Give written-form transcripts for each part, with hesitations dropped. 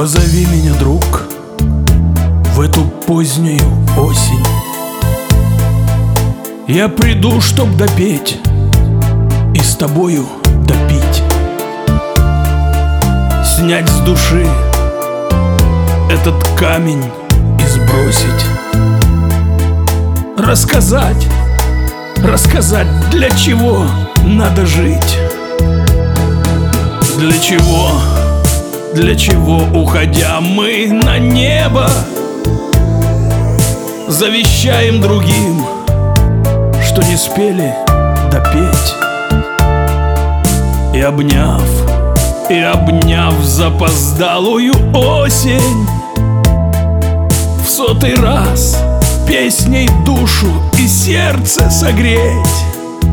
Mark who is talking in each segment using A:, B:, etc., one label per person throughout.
A: Позови меня, друг, в эту позднюю осень. Я приду, чтоб допеть и с тобою допить, снять с души этот камень и сбросить. Рассказать, для чего надо жить. Для чего, уходя, мы на небо завещаем другим, что не спели допеть. И обняв запоздалую осень, в 100-й раз песней душу и сердце согреть.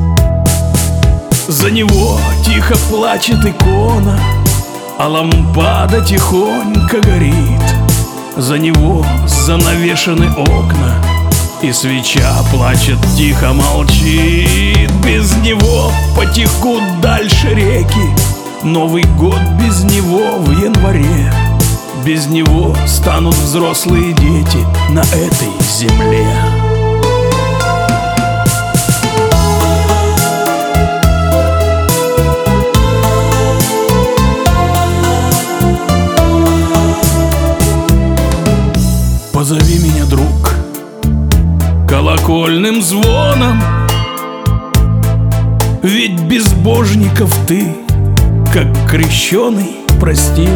A: За него тихо плачет икона, а лампада тихонько горит. За него занавешены окна, и свеча плачет, тихо молчит. Без него потекут дальше реки, Новый год без него в январе. Без него станут взрослые дети на этой земле. Позови меня, друг, колокольным звоном, ведь безбожников ты, как крещеный, простил.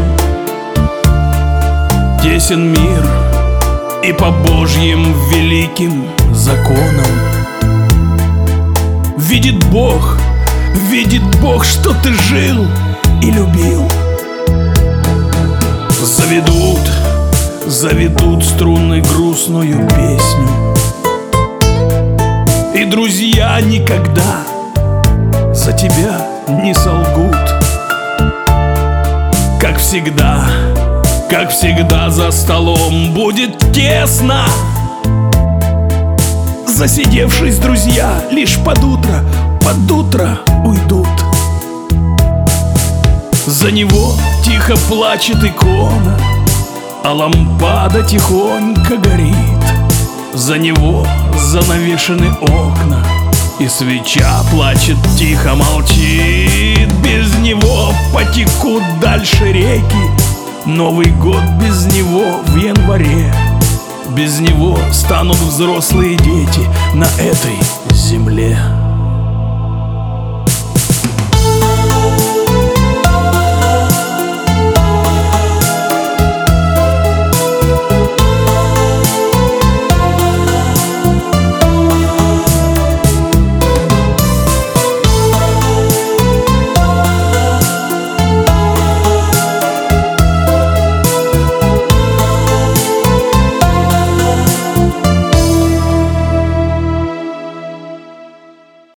A: Тесен мир и по Божьим великим законам. Видит Бог, что ты жил и любил. Заведут струны грустную песню, и друзья никогда за тебя не солгут. Как всегда за столом будет тесно. Засидевшись, друзья лишь под утро уйдут. За него тихо плачет икона, а лампада тихонько горит. За него занавешены окна, и свеча плачет, тихо молчит. Без него потекут дальше реки, Новый год без него в январе. Без него станут взрослые дети на этой земле.